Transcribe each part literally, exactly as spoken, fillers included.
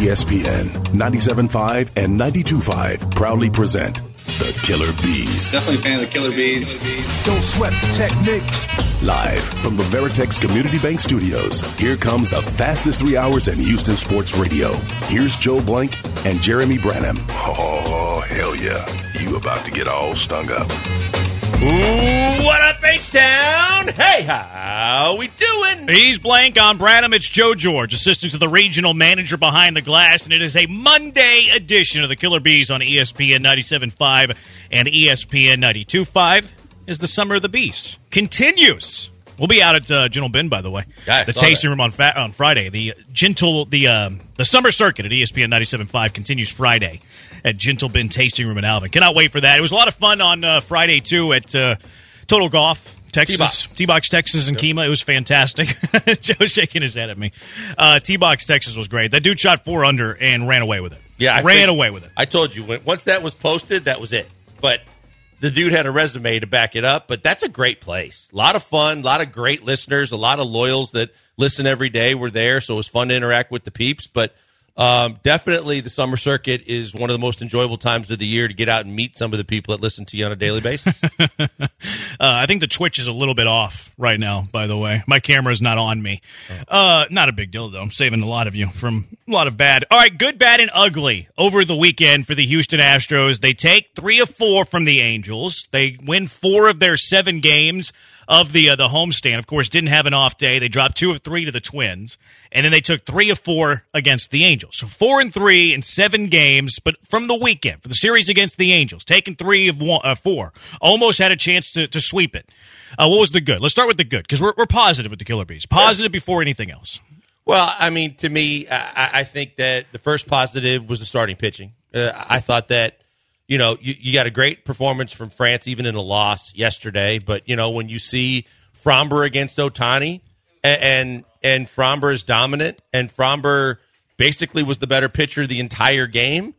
S P N ninety-seven point five and ninety-two point five proudly present the Killer Bees. Definitely a fan of the Killer Bees. Don't sweat the technique. Live from the Veritex Community Bank Studios, here comes the fastest three hours in Houston sports radio. Here's Joe Blank and Jeremy Branham. Oh, hell yeah. You about to get all stung up. Ooh, what up, H-Town? Hey, how we doing? He's Blank, I'm Branham. It's Joe George, assistant to the regional manager behind the glass, and it is a Monday edition of the Killer Bees on E S P N ninety-seven point five and E S P N ninety-two point five as the Summer of the Bees continues. We'll be out at uh, Gentle Bin, by the way. Yeah, the tasting that. room on fa- on Friday. The gentle, the uh, the summer circuit at E S P N ninety-seven point five continues Friday at Gentle Bin Tasting Room in Alvin. Cannot wait for that. It was a lot of fun on uh, Friday, too, at uh, Total Golf, Texas. T-Box. T-Box, Texas, and yep. Kemah. It was fantastic. Joe's shaking his head at me. Uh, T-Box, Texas was great. That dude shot four under and ran away with it. Yeah, I Ran away with it. I told you, when, once that was posted, that was it. But the dude had a resume to back it up. But that's a great place. A lot of fun, a lot of great listeners, a lot of loyals that listen every day were there, so it was fun to interact with the peeps. But Um, definitely the summer circuit is one of the most enjoyable times of the year to get out and meet some of the people that listen to you on a daily basis. uh, I think the Twitch is a little bit off right now, by the way. My camera is not on me. Uh, not a big deal, though. I'm saving a lot of you from a lot of bad. All right, good, bad, and ugly over the weekend for the Houston Astros. They take three of four from the Angels. They win four of their seven games of the uh, the homestand. Of course, didn't have an off day. They dropped two of three to the Twins, and then they took three of four against the Angels. So four and three in seven games, but from the weekend, for the series against the Angels, taking three of one, uh, four, almost had a chance to, to sweep it. Uh, what was the good? Let's start with the good, because we're, we're positive with the Killer Bees. Positive before anything else. Well, I mean, to me, I, I think that the first positive was the starting pitching. Uh, I thought that, you know, you, you got a great performance from France, even in a loss yesterday. But, you know, when you see Framber against Ohtani, and and, and Framber is dominant, and Framber basically was the better pitcher the entire game,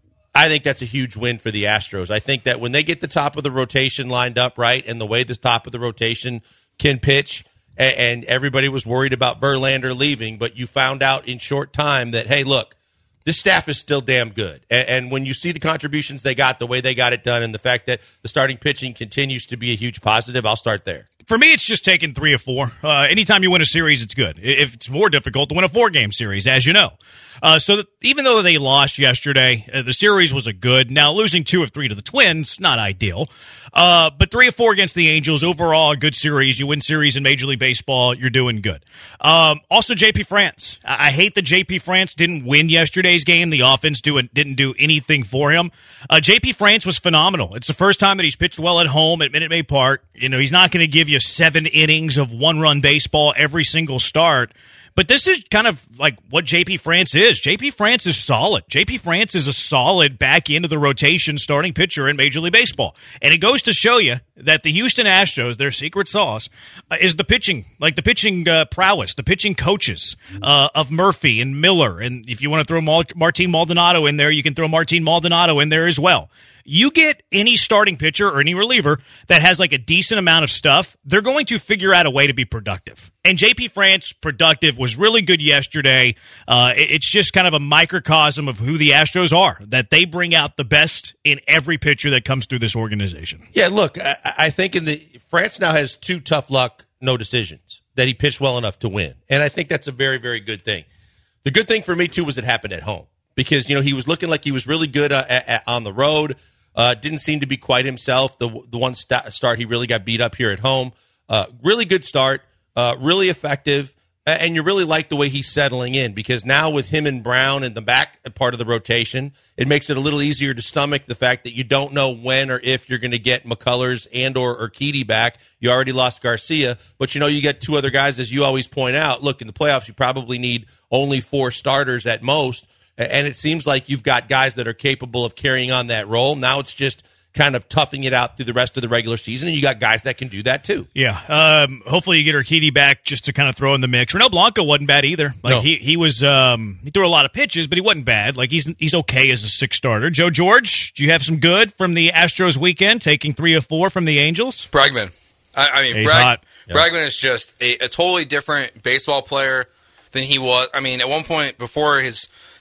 I think that's a huge win for the Astros. I think that when they get the top of the rotation lined up right, and the way the top of the rotation can pitch, and, and everybody was worried about Verlander leaving, but you found out in short time that, hey, look, this staff is still damn good. And, and when you see the contributions they got, the way they got it done, and the fact that the starting pitching continues to be a huge positive, I'll start there. For me, it's just taking three or four. Uh, anytime you win a series, it's good. If it's more difficult to win a four-game series, as you know. Uh, so that even though they lost yesterday, uh, the series was a good. Now, losing two of three to the Twins, not ideal. Uh, but three or four against the Angels, overall, a good series. You win series in Major League Baseball, you're doing good. Um, also, J P France. I, I hate that J P France didn't win yesterday's game. The offense do, didn't do anything for him. Uh, J P France was phenomenal. It's the first time that he's pitched well at home at Minute Maid Park. You know, he's not going to give you seven innings of one-run baseball every single start. But this is kind of like what J P France is. J P France is solid. J P France is a solid back into the rotation starting pitcher in Major League Baseball. And it goes to show you that the Houston Astros, their secret sauce, uh, is the pitching, like the pitching uh, prowess, the pitching coaches uh, of Murphy and Miller. And if you want to throw Mal- Martin Maldonado in there, you can throw Martin Maldonado in there as well. You get any starting pitcher or any reliever that has like a decent amount of stuff, they're going to figure out a way to be productive. And J P France, productive, was really good yesterday. Uh, it's just kind of a microcosm of who the Astros are, that they bring out the best in every pitcher that comes through this organization. Yeah, look, I, I think in the France now has two tough luck, no decisions, that he pitched well enough to win. And I think that's a very, very good thing. The good thing for me, too, was it happened at home. Because, you know, he was looking like he was really good uh, at, at, on the road. Uh, didn't seem to be quite himself. The the one st- start he really got beat up here at home. Uh, really good start, uh, really effective, and you really like the way he's settling in because now with him and Brown in the back part of the rotation, it makes it a little easier to stomach the fact that you don't know when or if you're going to get McCullers and or Urquidy back. You already lost Garcia, but you know you get two other guys, as you always point out. Look, in the playoffs, you probably need only four starters at most. And it seems like you've got guys that are capable of carrying on that role. Now it's just kind of toughing it out through the rest of the regular season, and you got guys that can do that too. Yeah. Um, hopefully you get Urquidy back just to kind of throw in the mix. Renel Blanco wasn't bad either. Like no. he he was um, he threw a lot of pitches, but he wasn't bad. Like he's he's okay as a six starter. Joe George, do you have some good from the Astros weekend, taking three of four from the Angels? Bregman. I, I mean, He's Breg, hot. Bregman is just a, a totally different baseball player than he was. I mean, at one point before his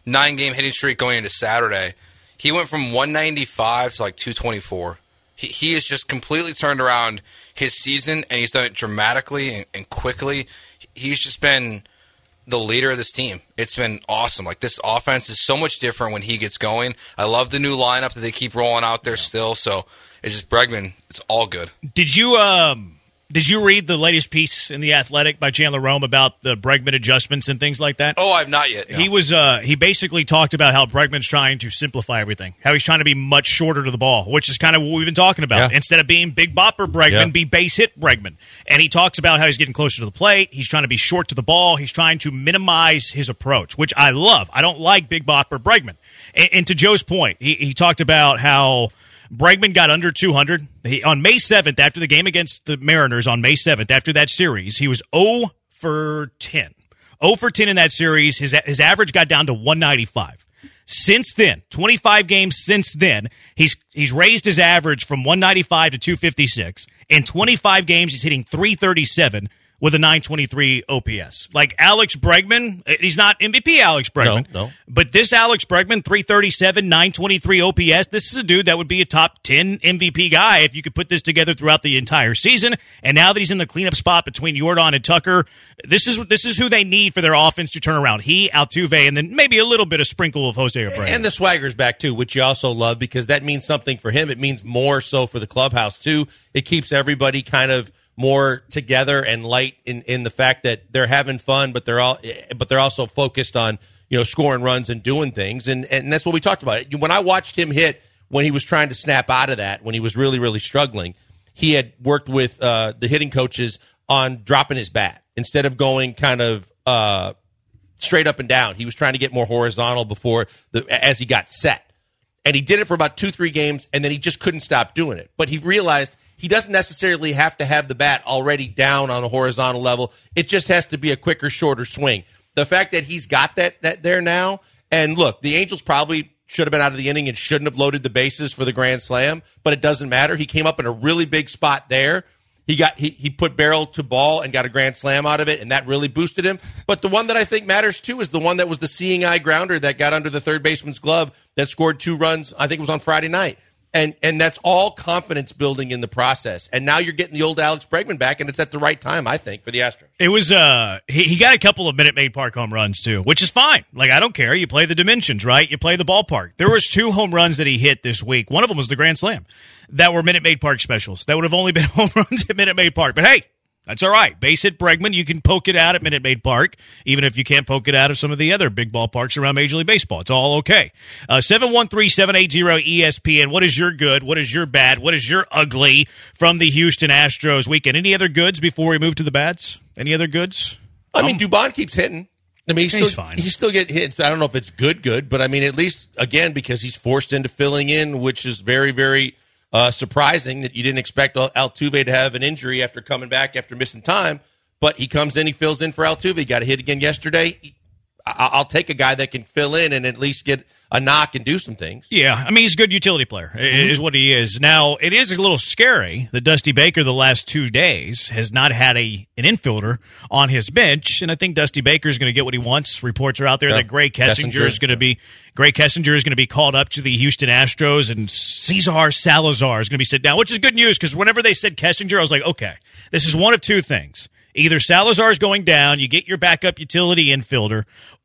nine-game hitting streak going into Saturday. He went from one ninety-five to like two twenty-four. He he has just completely turned around his season, and he's done it dramatically and, and quickly. He's just been the leader of this team. It's been awesome. Like, this offense is so much different when he gets going. I love the new lineup that they keep rolling out there still. So it's just Bregman. It's all good. Did you um did you read the latest piece in The Athletic by Chandler Rome about the Bregman adjustments and things like that? Oh, I've not yet. No. He was uh he basically talked about how Bregman's trying to simplify everything. How he's trying to be much shorter to the ball, which is kind of what we've been talking about. Yeah. Instead of being big bopper Bregman, Yeah. be base hit Bregman. And he talks about how he's getting closer to the plate. He's trying to be short to the ball. He's trying to minimize his approach, which I love. I don't like big bopper Bregman. And, and to Joe's point, he, he talked about how Bregman got under two hundred. He, on May seventh, after the game against the Mariners on May seventh, after that series, he was zero for ten. zero for ten in that series. His, his average got down to one ninety-five. Since then, twenty-five games since then, he's he's raised his average from one ninety-five to two fifty-six. In twenty-five games, he's hitting three thirty-seven with a nine twenty-three O P S. Like Alex Bregman, he's not M V P Alex Bregman. No, no. But this Alex Bregman, three thirty-seven, nine twenty-three O P S, this is a dude that would be a top ten M V P guy if you could put this together throughout the entire season. And now that he's in the cleanup spot between Yordan and Tucker, this is this is who they need for their offense to turn around. He, Altuve, and then maybe a little bit of sprinkle of Jose Abreu. And the swagger's back, too, which you also love because that means something for him. It means more so for the clubhouse, too. It keeps everybody kind of more together and light in, in the fact that they're having fun, but they're all but they're also focused on, you know, scoring runs and doing things. And, and that's what we talked about. When I watched him hit when he was trying to snap out of that, when he was really, really struggling, he had worked with uh, the hitting coaches on dropping his bat. Instead of going kind of uh, straight up and down, he was trying to get more horizontal before the as he got set. And he did it for about two, three games, and then he just couldn't stop doing it. But he realized he doesn't necessarily have to have the bat already down on a horizontal level. It just has to be a quicker, shorter swing. The fact that he's got that, that there now, and look, the Angels probably should have been out of the inning and shouldn't have loaded the bases for the grand slam, but it doesn't matter. He came up in a really big spot there. He got he, he put barrel to ball and got a grand slam out of it, and that really boosted him. But the one that I think matters, too, is the one that was the seeing eye grounder that got under the third baseman's glove that scored two runs, I think it was on Friday night. And and that's all confidence building in the process. And now you're getting the old Alex Bregman back, and it's at the right time, I think, for the Astros. It was uh he, he got a couple of Minute Maid Park home runs too, which is fine. Like, I don't care. You play the dimensions, right? You play the ballpark. There was two home runs that he hit this week. One of them was the grand slam that were Minute Maid Park specials. That would have only been home runs at Minute Maid Park. But hey, that's all right. Base hit Bregman. You can poke it out at Minute Maid Park, even if you can't poke it out of some of the other big ballparks around Major League Baseball. It's all okay. Uh, seven one three, seven eight zero, E S P N. What is your good? What is your bad? What is your ugly from the Houston Astros weekend? Any other goods before we move to the bads? Any other goods? I mean, Dubon keeps hitting. I mean, he's, He's still, fine. He still get hit. I don't know if it's good, good, but I mean, at least, again, because he's forced into filling in, which is very, very uh, surprising that you didn't expect Altuve to have an injury after coming back after missing time. But he comes in, he fills in for Altuve. He got a hit again yesterday. I'll take a guy that can fill in and at least get a knock and do some things. Yeah, I mean, he's a good utility player, mm-hmm. is what he is. Now, it is a little scary that Dusty Baker the last two days has not had a an infielder on his bench, and I think Dusty Baker is going to get what he wants. Reports are out there yeah. that Gray Kessinger, Kessinger is going to be Gray Kessinger is going to be called up to the Houston Astros, and Cesar Salazar is going to be sit down, which is good news because whenever they said Kessinger, I was like, okay, this is one of two things. Either Salazar is going down, you get your backup utility infielder,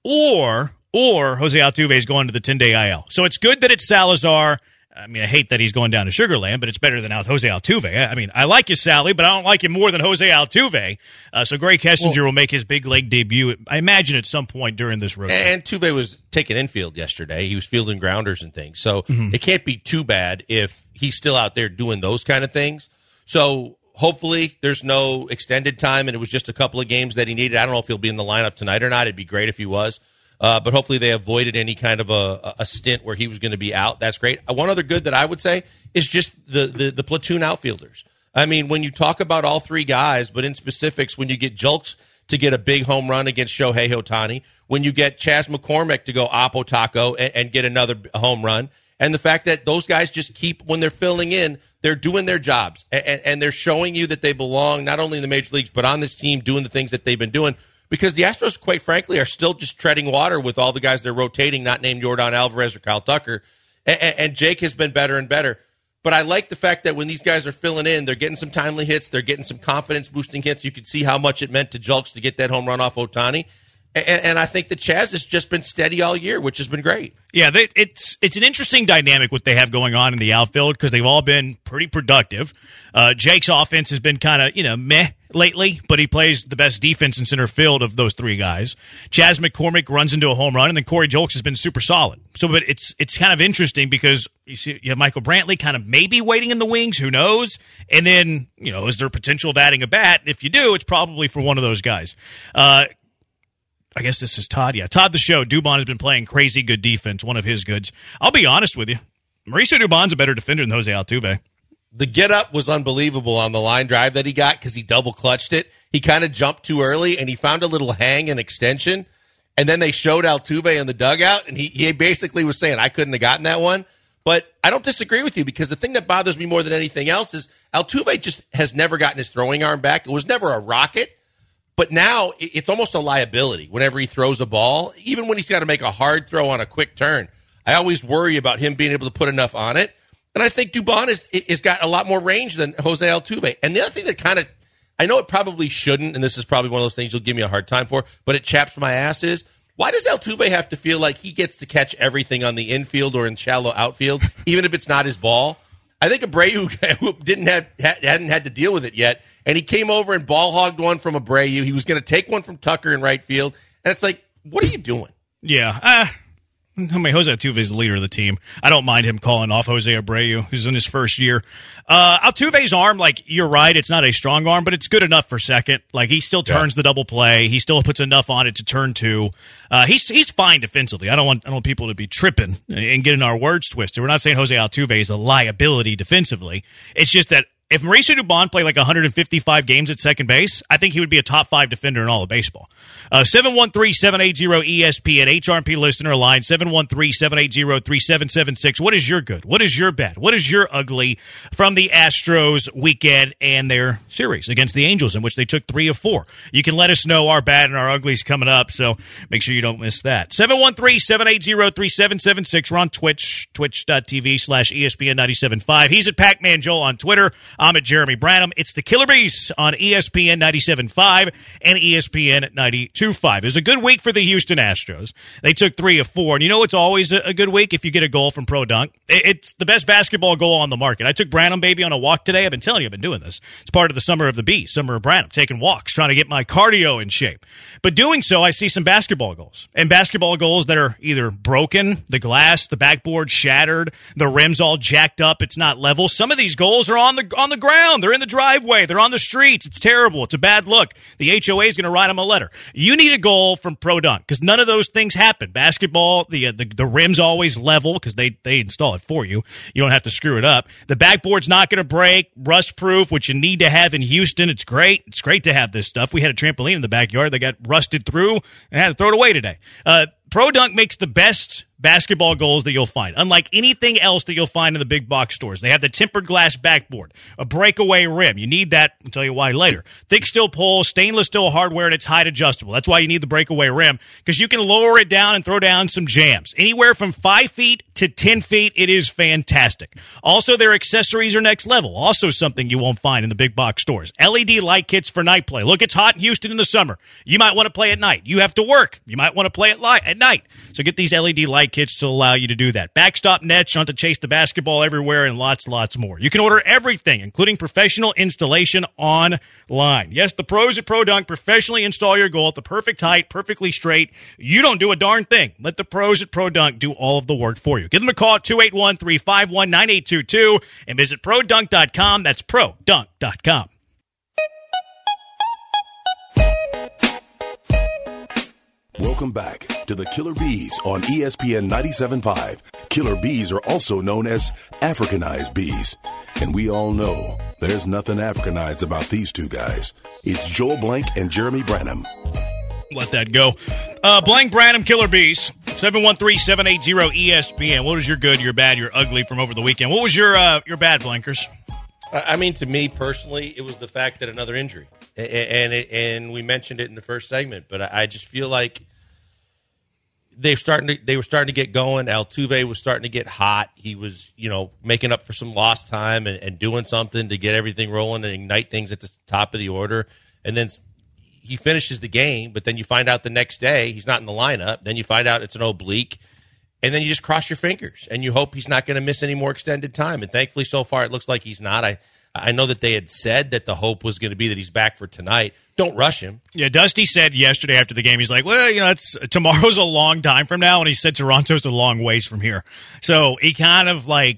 or or Jose Altuve is going to the ten-day I L. So it's good that it's Salazar. I mean, I hate that he's going down to Sugar Land, but it's better than Jose Altuve. I mean, I like you, Sally, but I don't like him more than Jose Altuve. Uh, so Gray Kessinger well, will make his big league debut, I imagine, at some point during this road. And Altuve was taking infield yesterday. He was fielding grounders and things. So mm-hmm. it can't be too bad if he's still out there doing those kind of things. So hopefully there's no extended time, and it was just a couple of games that he needed. I don't know if he'll be in the lineup tonight or not. It'd be great if he was. Uh, but hopefully they avoided any kind of a, a stint where he was going to be out. That's great. One other good that I would say is just the, the, the platoon outfielders. I mean, when you talk about all three guys, but in specifics, when you get Julks to get a big home run against Shohei Ohtani, when you get Chas McCormick to go Oppo Taco and, and get another home run, and the fact that those guys just keep, when they're filling in, they're doing their jobs, and, and they're showing you that they belong not only in the major leagues, but on this team doing the things that they've been doing. because the Astros, quite frankly, are still just treading water with all the guys they're rotating, not named Yordan Alvarez or Kyle Tucker. And, and Jake has been better and better. But I like the fact that when these guys are filling in, they're getting some timely hits, they're getting some confidence-boosting hits. You could see how much it meant to Julks to get that home run off Ohtani. And, and I think that Chaz has just been steady all year, which has been great. Yeah, they, it's it's an interesting dynamic what they have going on in the outfield because they've all been pretty productive. Uh, Jake's offense has been kind of, you know, meh lately, but he plays the best defense in center field of those three guys. Chas McCormick runs into a home run, and then Corey Julks has been super solid. So, but it's it's kind of interesting because you see you have Michael Brantley kind of maybe waiting in the wings, who knows? And then, you know, is there potential of adding a bat? If you do, it's probably for one of those guys. Uh I guess this is Todd. Yeah, Todd the Show. Dubon has been playing crazy good defense, one of his goods. I'll be honest with you. Mauricio Dubon's a better defender than Jose Altuve. The get-up was unbelievable on the line drive that he got because he double-clutched it. He kind of jumped too early, and he found a little hang and extension. And then they showed Altuve in the dugout, and he, he basically was saying, I couldn't have gotten that one. But I don't disagree with you because the thing that bothers me more than anything else is Altuve just has never gotten his throwing arm back. It was never a rocket. But now it's almost a liability whenever he throws a ball, even when he's got to make a hard throw on a quick turn. I always worry about him being able to put enough on it. And I think Dubon is, is got a lot more range than Jose Altuve. And the other thing that kind of, I know it probably shouldn't, and this is probably one of those things you'll give me a hard time for, but it chaps my ass is, why does Altuve have to feel like he gets to catch everything on the infield or in shallow outfield, even if it's not his ball? I think Abreu didn't have hadn't had to deal with it yet, and he came over and ball hogged one from Abreu. He was going to take one from Tucker in right field, and it's like, what are you doing? Yeah, uh, I mean, Jose Altuve is the leader of the team. I don't mind him calling off Jose Abreu, who's in his first year. Uh, Altuve's arm, like, you're right, it's not a strong arm, but it's good enough for second. Like, he still turns yeah. the double play. He still puts enough on it to turn two. Uh, he's he's fine defensively. I don't want I don't want people to be tripping and getting our words twisted. We're not saying Jose Altuve is a liability defensively. It's just that if Mauricio Dubon played like one hundred fifty-five games at second base, I think he would be a top five defender in all of baseball. Uh, seven one three, seven eight zero, E S P N, H R P listener line, seven one three, seven eight zero, three seven seven six. What is your good? What is your bad? What is your ugly from the Astros weekend and their series against the Angels, in which they took three of four? You can let us know our bad and our uglies coming up, so make sure you don't miss that. seven one three, seven eight zero, three seven seven six. We're on Twitch, twitch.tv slash ESPN ninety-seven point five. He's at Pac-Man Joel on Twitter. I'm at Jeremy Branham. It's the Killer Bees on E S P N ninety-seven point five and E S P N ninety-two point five. It was a good week for the Houston Astros. They took three of four. And you know it's always a good week if you get a goal from Pro Dunk. It's the best basketball goal on the market. I took Branham, baby, on a walk today. I've been telling you I've been doing this. It's part of the Summer of the Bees, Summer of Branham, taking walks, trying to get my cardio in shape. But doing so, I see some basketball goals. And basketball goals that are either broken, the glass, the backboard shattered, the rim's all jacked up, it's not level. Some of these goals are on the on the ground. They're in the driveway. They're on the streets. It's terrible. It's a bad look. The H O A is going to write them a letter. You need a goal from Pro Dunk because none of those things happen. Basketball, the uh, the, the rim's always level because they, they install it for you. You don't have to screw it up. The backboard's not going to break. Rust-proof, which you need to have in Houston. It's great. It's great to have this stuff. We had a trampoline in the backyard that got rusted through and had to throw it away today. Uh, Pro Dunk makes the best basketball goals that you'll find. Unlike anything else that you'll find in the big box stores. They have the tempered glass backboard, a breakaway rim. You need that. I'll tell you why later. Thick steel pole, stainless steel hardware, and it's height adjustable. That's why you need the breakaway rim, because you can lower it down and throw down some jams. Anywhere from five feet to ten feet, it is fantastic. Also, their accessories are next level. Also something you won't find in the big box stores. L E D light kits for night play. Look, it's hot in Houston in the summer. You might want to play at night. You have to work. You might want to play at, light, at night. So get these L E D light kits to allow you to do that. Backstop nets, you don't have to chase the basketball everywhere, and lots, lots more. You can order everything, including professional installation online. Yes, the pros at Pro Dunk professionally install your goal at the perfect height, perfectly straight. You don't do a darn thing. Let the pros at Pro Dunk do all of the work for you. Give them a call at two eight one, three five one, nine eight two two and visit pro dunk dot com. That's pro dunk dot com. Welcome back to the Killer Bees on E S P N ninety-seven point five. Killer Bees are also known as Africanized bees. And we all know there's nothing Africanized about these two guys. It's Joel Blank and Jeremy Branham. Let that go. Uh, Blank, Branham, Killer Bees, seven one three, seven eight zero, E S P N. What was your good, your bad, your ugly from over the weekend? What was your uh, your bad, Blankers? I mean, to me personally, it was the fact that another injury. and and, and we mentioned it in the first segment, but I, I just feel like they've starting to, they were starting to get going. Altuve was starting to get hot. He was, you know, making up for some lost time and, and doing something to get everything rolling and ignite things at the top of the order. And then he finishes the game, but then you find out the next day he's not in the lineup. Then you find out it's an oblique. And then you just cross your fingers and you hope he's not going to miss any more extended time. And thankfully, so far, it looks like he's not. I I know that they had said that the hope was going to be that he's back for tonight. Don't rush him. Yeah, Dusty said yesterday after the game, he's like, well, you know, it's tomorrow's a long time from now. And he said Toronto's a long ways from here. So he kind of like,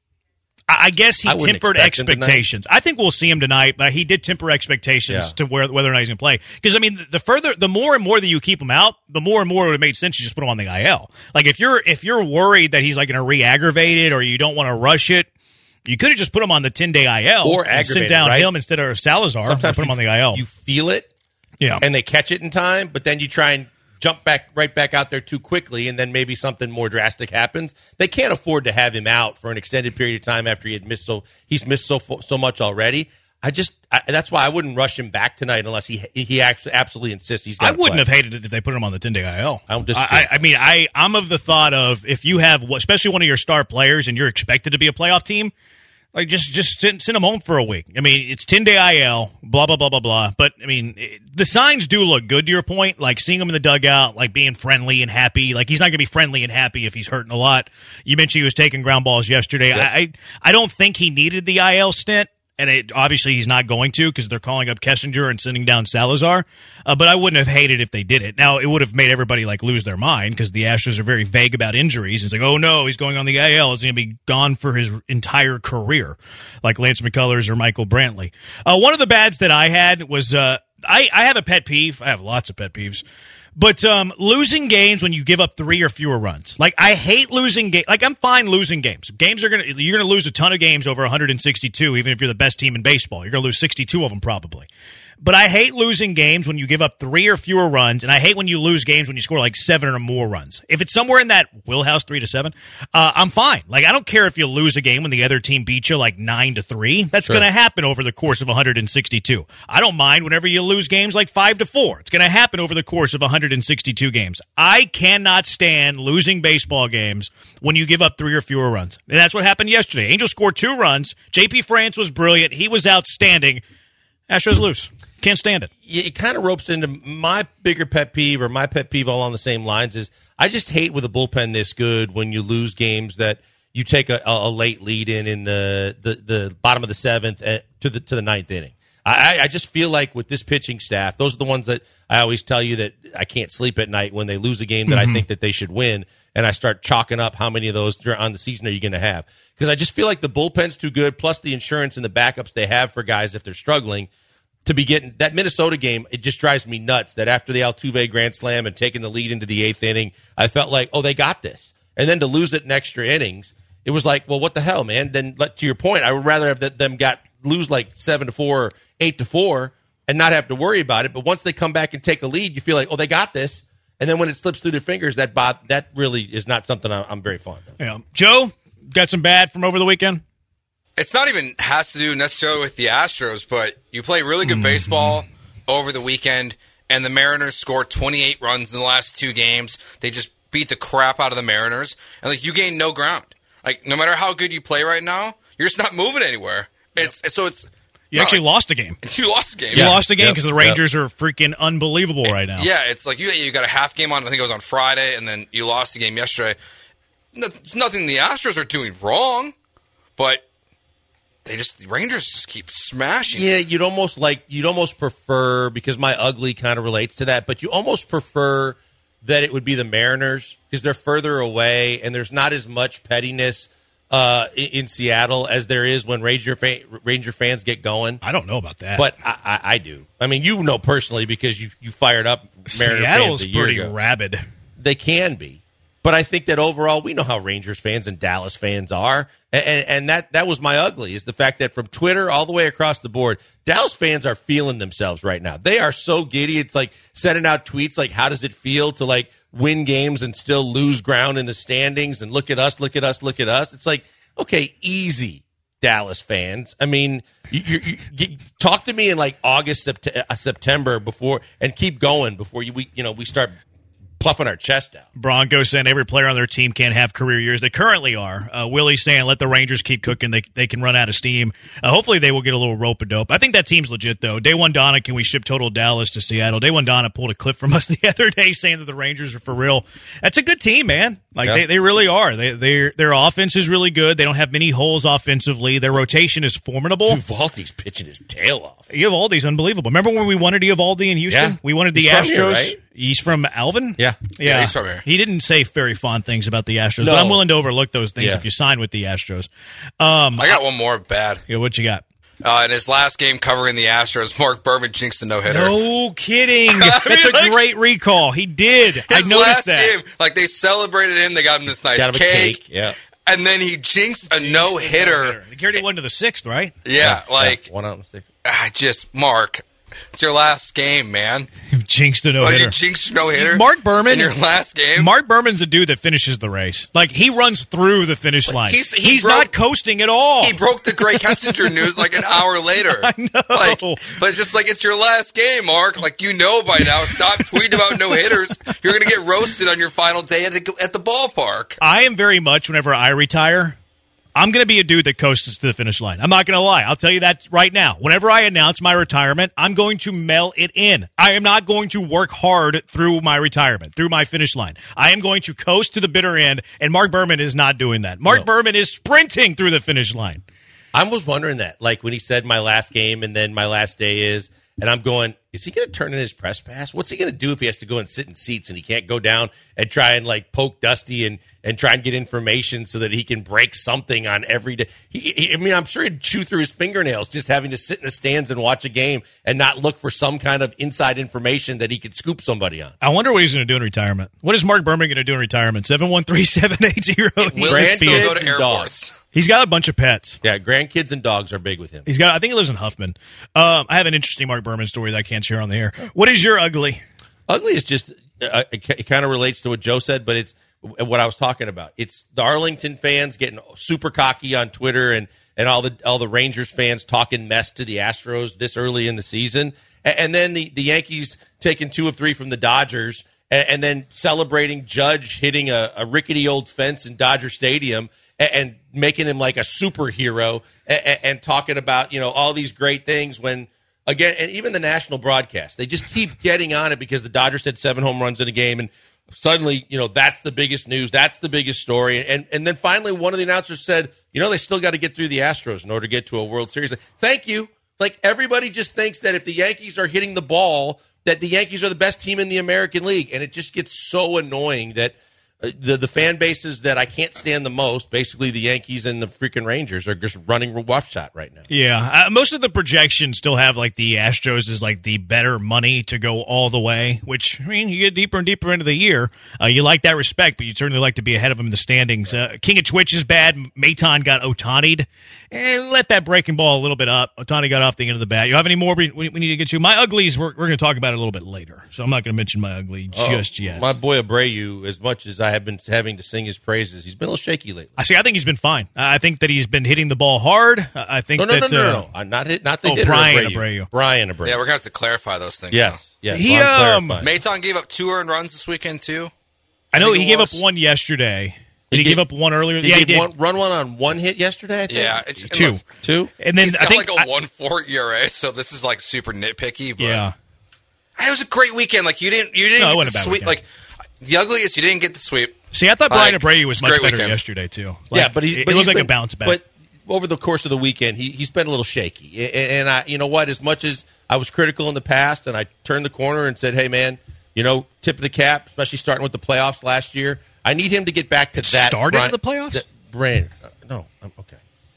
I guess he tempered expectations. I think we'll see him tonight, but he did temper expectations yeah. to where, whether or not he's going to play. Because, I mean, the further, the more and more that you keep him out, the more and more it would have made sense to just put him on the I L. Like, if you're if you're worried that he's like going to re-aggravate it or you don't want to rush it, you could have just put him on the ten-day I L or and sent down right? him instead of Salazar. Sometimes put him you, on the I L. You feel it, yeah, and they catch it in time, but then you try and jump back right back out there too quickly, and then maybe something more drastic happens. They can't afford to have him out for an extended period of time after he had missed so he's missed so so much already. I just I, that's why I wouldn't rush him back tonight unless he he actually absolutely insists he's. I wouldn't play. have hated it if they put him on the ten-day I L. I don't disagree. I, I mean, I I'm of the thought of if you have especially one of your star players and you're expected to be a playoff team. Like, just just send, send him home for a week. I mean, it's ten-day I L, blah, blah, blah, blah, blah. But, I mean, it, the signs do look good to your point. Like, seeing him in the dugout, like, being friendly and happy. Like, he's not going to be friendly and happy if he's hurting a lot. You mentioned he was taking ground balls yesterday. Yep. I, I I don't think he needed the I L stint. And it, obviously he's not going to because they're calling up Kessinger and sending down Salazar. Uh, but I wouldn't have hated if they did it. Now, it would have made everybody like lose their mind because the Astros are very vague about injuries. It's like, oh, no, he's going on the I L. He's going to be gone for his entire career, like Lance McCullers or Michael Brantley. Uh, one of the bads that I had was uh, I, I have a pet peeve. I have lots of pet peeves. But um, losing games when you give up three or fewer runs. Like, I hate losing games. Like, I'm fine losing games. Games are going to, you're going to lose a ton of games over one hundred sixty-two, even if you're the best team in baseball. You're going to lose sixty-two of them probably. But I hate losing games when you give up three or fewer runs, and I hate when you lose games when you score like seven or more runs. If it's somewhere in that wheelhouse, three to seven, uh, I'm fine. Like, I don't care if you lose a game when the other team beats you like nine to three. That's sure. going to happen over the course of one hundred sixty-two. I don't mind whenever you lose games like five to four. It's going to happen over the course of one hundred sixty-two games. I cannot stand losing baseball games when you give up three or fewer runs. And that's what happened yesterday. Angels scored two runs. J P France was brilliant. He was outstanding. Astros lose. Can't stand it. It kind of ropes into my bigger pet peeve, or my pet peeve all on the same lines, is I just hate with a bullpen this good when you lose games that you take a, a late lead in in the, the, the bottom of the seventh to the to the ninth inning. I, I just feel like with this pitching staff, those are the ones that I always tell you that I can't sleep at night when they lose a game that mm-hmm. I think that they should win, and I start chalking up how many of those on the season are you going to have. Because I just feel like the bullpen's too good, plus the insurance and the backups they have for guys if they're struggling. To be getting that Minnesota game, it just drives me nuts that after the Altuve grand slam and taking the lead into the eighth inning, I felt like, oh, they got this. And then to lose it in extra innings, it was like, well, what the hell, man? Then, to your point, I would rather have them got lose like seven to four or eight to four and not have to worry about it. But once they come back and take a lead, you feel like, oh, they got this. And then when it slips through their fingers, that Bob, that really is not something I'm very fond of. Yeah. Joe, got some bad from over the weekend? It's not even has to do necessarily with the Astros, but you play really good mm-hmm. baseball over the weekend, and the Mariners scored twenty-eight runs in the last two games. They just beat the crap out of the Mariners, and like you gain no ground. Like no matter how good you play right now, you're just not moving anywhere. It's yep. so it's you actually like, lost a game. You lost a game. You yeah. lost a game because yep. the Rangers yep. are freaking unbelievable it, right now. Yeah, it's like you you got a half game on. I think it was on Friday, and then you lost the game yesterday. No, nothing the Astros are doing wrong, but. They just the Rangers just keep smashing. Yeah, you'd almost like you'd almost prefer, because my ugly kind of relates to that, but you almost prefer that it would be the Mariners because they're further away and there's not as much pettiness uh, in, in Seattle as there is when Ranger fa- Ranger fans get going. I don't know about that, but I, I, I do. I mean, you know personally because you you fired up Mariner Seattle's fans a year pretty ago. rabid. They can be. But I think that overall, we know how Rangers fans and Dallas fans are. And, and, and that, that was my ugly, is the fact that from Twitter all the way across the board, Dallas fans are feeling themselves right now. They are so giddy. It's like sending out tweets like, how does it feel to like win games and still lose ground in the standings? And look at us, look at us, look at us. It's like, okay, easy. Dallas fans. I mean, you, you, you, talk to me in like August, Sept- uh, September before, and keep going before you we you know we start puffing our chest out. Broncos saying every player on their team can't have career years. They currently are. Uh, Willie saying let the Rangers keep cooking. They they can run out of steam. Uh, hopefully they will get a little rope-a-dope. I think that team's legit, though. Day One Donna, can we ship total Dallas to Seattle? Day One Donna pulled a clip from us the other day saying that the Rangers are for real. That's a good team, man. Like, yeah. they, they really are. They they Their offense is really good. They don't have many holes offensively. Their rotation is formidable. Uvalde's pitching his tail off. Uvalde's unbelievable. Remember when we wanted Uvalde in Houston? Yeah. We wanted the He's Astros. from here, right? He's from Alvin? Yeah. Yeah. Yeah, he's from here. He didn't say very fond things about the Astros, No. but I'm willing to overlook those things Yeah. if you sign with the Astros. Um, I got one more bad. yeah, what you got? Uh, in his last game covering the Astros, Mark Berman jinxed a no-hitter. No kidding. I That's mean, a like- great recall. He did. His I noticed last that. game, like they celebrated him, they got him this nice Got him a cake, cake. Yeah. and then he jinxed a no-hitter. They carried it one to the sixth, right? Yeah, like Yeah, one out in six. I just Mark, it's your last game, man. Jinxed a Like you no-hitter. jinxed a no-hitter. Mark Berman in your last game. Mark Berman's a dude that finishes the race. Like, he runs through the finish line. he's- he He's broke- not coasting at all. He broke the Greg Kessinger news like an hour later. I know. Like, but just like it's your last game, Mark. Like you know by now. Stop tweeting about no hitters. You're gonna get roasted on your final day at the, at the ballpark. I am very much, whenever I retire, I'm going to be a dude that coasts to the finish line. I'm not going to lie. I'll tell you that right now. Whenever I announce my retirement, I'm going to mail it in. I am not going to work hard through my retirement, through my finish line. I am going to coast to the bitter end, and Mark Berman is not doing that. Mark No. Berman is sprinting through the finish line. I was wondering that, like when he said my last game and then my last day is, and I'm going, is he going to turn in his press pass? What's he going to do if he has to go and sit in seats and he can't go down and try and like poke Dusty and, and try and get information so that he can break something on every day? He, he, I mean, I'm sure he'd chew through his fingernails just having to sit in the stands and watch a game and not look for some kind of inside information that he could scoop somebody on. I wonder what he's going to do in retirement. What is Mark Berman going to do in retirement? seven one three, seven eight zero Will he still Grandkids go to and airports? He's got a bunch of pets. Yeah, grandkids and dogs are big with him. He's got. I think he lives in Huffman. Um, I have an interesting Mark Berman story that I can't share on the air. What is your ugly? Ugly is just uh, it, it kind of relates to what Joe said, but it's what I was talking about. It's the Arlington fans getting super cocky on Twitter and, and all the all the Rangers fans talking mess to the Astros this early in the season, and, and then the, the Yankees taking two of three from the Dodgers, and, and then celebrating Judge hitting a, a rickety old fence in Dodger Stadium and, and making him like a superhero, and, and talking about you know all these great things when. Again, and even the national broadcast, they just keep getting on it because the Dodgers had seven home runs in a game, and suddenly, you know, that's the biggest news, that's the biggest story. And and then finally, one of the announcers said, you know, they still got to get through the Astros in order to get to a World Series. Like, thank you. Like, everybody just thinks that if the Yankees are hitting the ball, that the Yankees are the best team in the American League. And it just gets so annoying that uh, the, the fan bases that I can't stand the most, basically the Yankees and the freaking Rangers, are just running roughshod right now. Yeah, uh, most of the projections still have like the Astros as like the better money to go all the way. Which I mean, you get deeper and deeper into the year, uh, you like that respect, but you certainly like to be ahead of them in the standings. Uh, King of Twitch is bad. Maton got Otani'd, and let that breaking ball a little bit up. Otani got off the end of the bat. You have any more we, we need to get to? My uglies, we're, we're going to talk about it a little bit later, so I'm not going to mention my ugly just Oh, yet. My boy Abreu, as much as I have been having to sing his praises, he's been a little shaky lately. I see. I think he's been fine. I think that he's been hitting the ball hard. I think No, no, that no, no, uh, no. I'm not hit, not the oh, hitter Brian Abreu. Abreu. Brian Abreu. Yeah, we're gonna have to clarify those things. yes, yes. He, well, I'm um, clarifying. Maton gave up two earned runs this weekend too. I know think he it gave was. up one yesterday. Did he, He give gave- up one earlier? He yeah, he gave did. one, run one on one hit yesterday, I think. Yeah, it's, and Two. look, Two? And then he's I got think like a I- one four E R A, so this is like super nitpicky. But yeah. it was a great weekend. Like you didn't, you didn't No, it get wasn't the a bad sweep. weekend. Like the ugliest, you didn't get the sweep. See, I thought Brian Like, Abreu was it's a much great better weekend. yesterday too. Like, yeah, but he's it, but it he's looked like been, a bounce back. But over the course of the weekend, he he's been a little shaky. And, and I, you know what? As much as I was critical in the past, and I turned the corner and said, "Hey, man, you know, tip of the cap," especially starting with the playoffs last year. I need him to get back to It that. started Brian, the playoffs? that, Brian, uh, no, I'm, okay,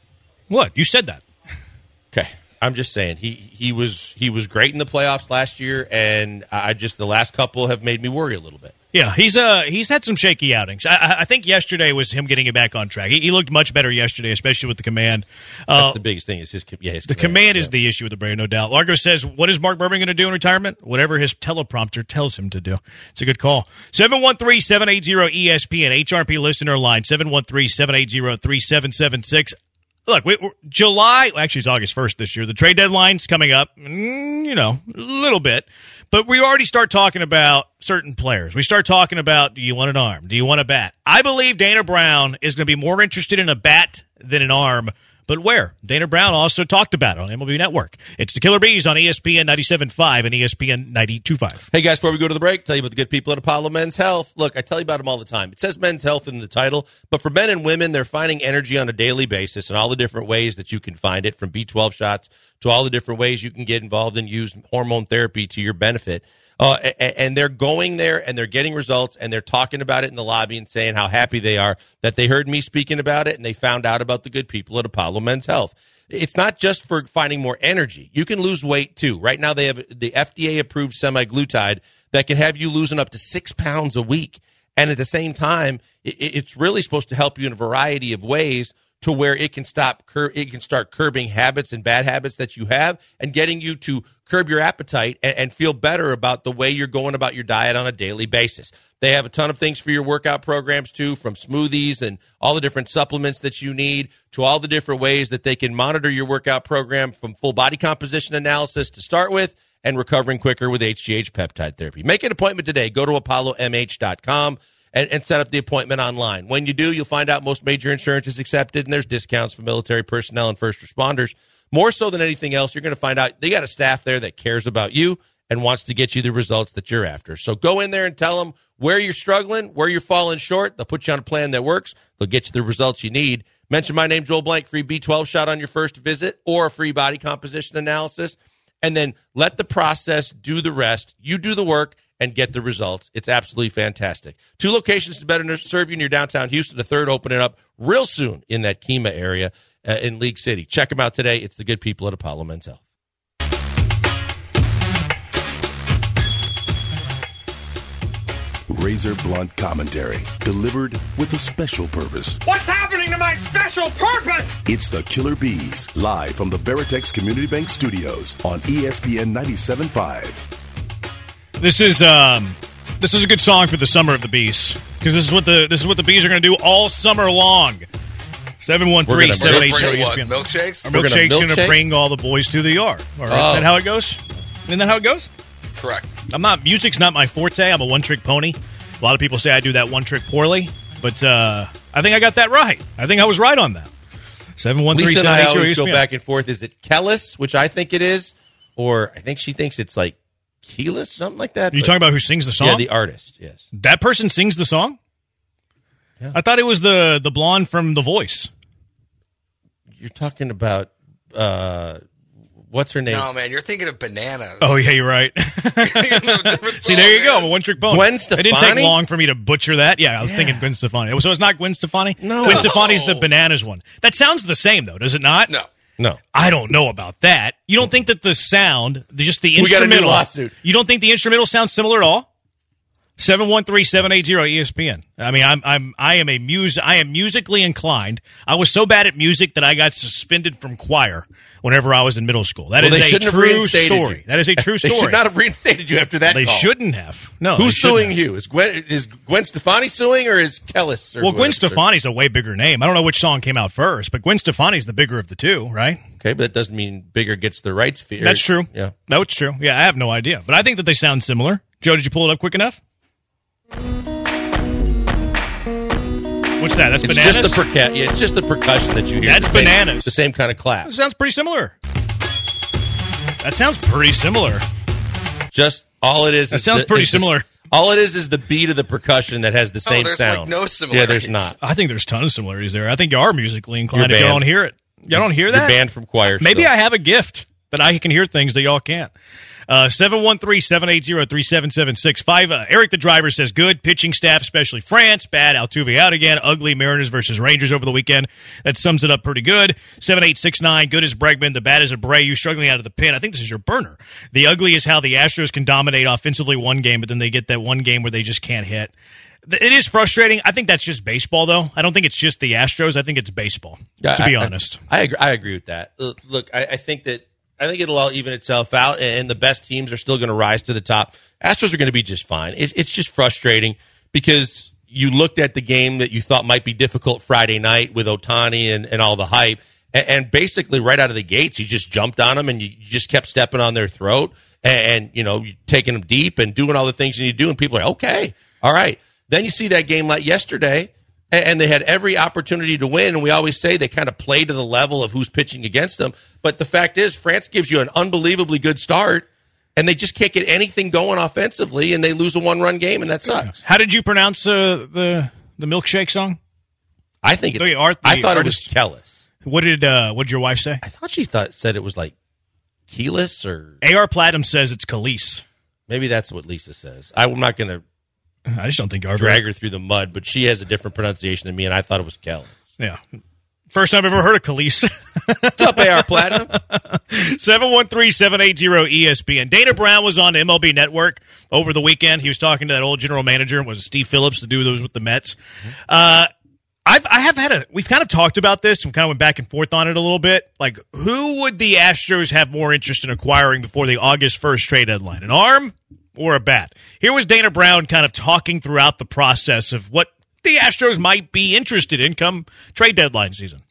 What? You said that. okay. I'm just saying he he was he was great in the playoffs last year, and I just the last couple have made me worry a little bit. Yeah, he's uh he's had some shaky outings. I, I think yesterday was him getting it back on track. He, he looked much better yesterday, especially with the command. Uh, That's the biggest thing is his yeah his the command is the issue with the Braves, no doubt. Largo says, what is Mark Berman going to do in retirement? Whatever his teleprompter tells him to do. It's a good call. seven one three, seven eight zero, E S P N, H R P listener line, seven one three, seven eight zero, three seven seven six. look, we, July, actually it's August first this year. The trade deadline's coming up, mm, you know, a little bit. But we already start talking about certain players. We start talking about, do you want an arm? Do you want a bat? I believe Dana Brown is going to be more interested in a bat than an arm. But where? Dana Brown also talked about it on M L B Network. It's the Killer Bees on E S P N ninety-seven point five and E S P N ninety-two point five. Hey, guys, before we go to the break, tell you about the good people at Apollo Men's Health. Look, I tell you about them all the time. It says Men's Health in the title, but for men and women, they're finding energy on a daily basis and all the different ways that you can find it, from B twelve shots to all the different ways you can get involved and use hormone therapy to your benefit. Uh, and they're going there and they're getting results and they're talking about it in the lobby and saying how happy they are that they heard me speaking about it and they found out about the good people at Apollo Men's Health. It's not just for finding more energy. You can lose weight too. Right now they have the F D A-approved semaglutide that can have you losing up to six pounds a week. And at the same time, it's really supposed to help you in a variety of ways to where it can stop, it can start curbing habits and bad habits that you have and getting you to curb your appetite and, and feel better about the way you're going about your diet on a daily basis. They have a ton of things for your workout programs too, from smoothies and all the different supplements that you need to all the different ways that they can monitor your workout program, from full body composition analysis to start with and recovering quicker with H G H peptide therapy. Make an appointment today. Go to apollo m h dot com. And, and set up the appointment online. When you do, you'll find out most major insurance is accepted, and there's discounts for military personnel and first responders. More so than anything else, you're going to find out they got a staff there that cares about you and wants to get you the results that you're after. So go in there and tell them where you're struggling, where you're falling short. They'll put you on a plan that works. They'll get you the results you need. Mention my name, Joel Blank, free B twelve shot on your first visit or a free body composition analysis. And then let the process do the rest. You do the work and get the results. It's absolutely fantastic. Two locations to better serve you in your downtown Houston. A third opening up real soon in that Kemah area uh, in League City. Check them out today. It's the good people at Apollo Men's Health. Razor blunt commentary delivered with a special purpose. What's happening to my special purpose? It's the Killer Bees, live from the Veritex Community Bank Studios on E S P N ninety-seven point five. This is um, this is a good song for the summer of the Bees, because this is what the this is what the Bees are going to do all summer long. seven one three, seven eight zero E S P N. Milkshakes? Our milkshakes going to bring all the boys to the yard. All right. Oh. Isn't that how it goes? Isn't that how it goes? Correct. I'm not music's not my forte. I'm a one trick pony. A lot of people say I do that one trick poorly, but uh, I think I got that right. I think I was right on that. seven one three, Lisa and seven I eight zero always E S P N. go back and forth. Is it Kellis, which I think it is, or I think she thinks it's like Keyless, something like that. Are you but, talking about who sings the song? Yeah, the artist, yes. That person sings the song? Yeah. I thought it was the, the blonde from The Voice. You're talking about, uh, what's her name? No, man, you're thinking of Bananas. Oh, yeah, you're right. See, there you go. I'm a one-trick pony. Gwen It didn't take Stefani? long for me to butcher that. Yeah, I was Yeah. thinking Gwen Stefani. So it's not Gwen Stefani? No. Gwen Stefani's the Bananas one. That sounds the same, though, does it not? No. No. I don't know about that. You don't think that the sound, just the We got a new instrumental, lawsuit. You don't think the instrumental sounds similar at all? seven one three, seven eight zero E S P N. I mean, I'm I'm I am a mus I am musically inclined. I was so bad at music that I got suspended from choir whenever I was in middle school. That Well, is they a shouldn't have true reinstated story. you. That is a true They story. should not have reinstated you after that They call. shouldn't have. No. they Who's shouldn't suing have. you? Is Gwen, is Gwen Stefani suing or is Kellis? Or Well, Gwen whatever? Stefani's a way bigger name. I don't know which song came out first, but Gwen Stefani's the bigger of the two, right? Okay, but that doesn't mean bigger gets the rights fee. That's true. Yeah. That's true. Yeah, I have no idea. But I think that they sound similar. Joe, did you pull it up quick enough? What's that? That's It's Bananas? just the perca- yeah, it's just the percussion that you hear. That's the same, Bananas. The same kind of clap. That sounds pretty similar. That sounds pretty similar. Just all it is. That is sounds the- pretty is the- similar. all it is is the beat of the percussion that has the same there's, sound. like, no Yeah, similarities. there's not. I think there's tons of similarities there. I think you are musically inclined You're if you banned. don't hear it. You don't hear You're that? banned from choir. Maybe still. I have a gift that I can hear things that y'all can't. Uh, seven one three, seven eight zero, three seven seven six. Five, uh, Eric the driver says, good pitching staff, especially France. Bad, Altuve out again. Ugly, Mariners versus Rangers over the weekend. That sums it up pretty good. seven eight six nine, good as Bregman. The bad is Abreu struggling out of the pen. I think this is your burner. The ugly is how the Astros can dominate offensively one game, but then they get that one game where they just can't hit. It is frustrating. I think that's just baseball, though. I don't think it's just the Astros. I think it's baseball, Yeah, to be I, honest. I, I agree. I agree with that. Uh, Look, I, I think that I think it'll all even itself out, and the best teams are still going to rise to the top. Astros are going to be just fine. It, it's just frustrating because you looked at the game that you thought might be difficult Friday night with Ohtani and, and all the hype, And, and basically, right out of the gates, you just jumped on them and you, you just kept stepping on their throat and, and you know, taking them deep and doing all the things you need to do. And people are like, okay, all right. Then you see that game like yesterday, and, and they had every opportunity to win. And we always say they kind of play to the level of who's pitching against them. But the fact is, France gives you an unbelievably good start. And they just can't get anything going offensively, and they lose a one-run game, and that sucks. How did you pronounce uh, the the milkshake song? I think it's. The art, the I thought artist. it was Kellis. What did uh, what did your wife say? I thought she thought said it was like Keyless or A R Platinum says it's Khalees. Maybe that's what Lisa says. I'm not going to. I just don't think Arby drag her through the mud, but she has a different pronunciation than me, and I thought it was Kellis. Yeah. First time I've ever heard of Khalees. What's up, A R Platinum? seven one three, seven eight zero, E S P N. Dana Brown was on M L B Network over the weekend. He was talking to that old general manager, was Steve Phillips, the dude that was with the Mets. Uh, I've, I have had a, we've kind of talked about this and kind of went back and forth on it a little bit. Like, who would the Astros have more interest in acquiring before the August first trade deadline? An arm or a bat? Here was Dana Brown kind of talking throughout the process of what the Astros might be interested in come trade deadline season.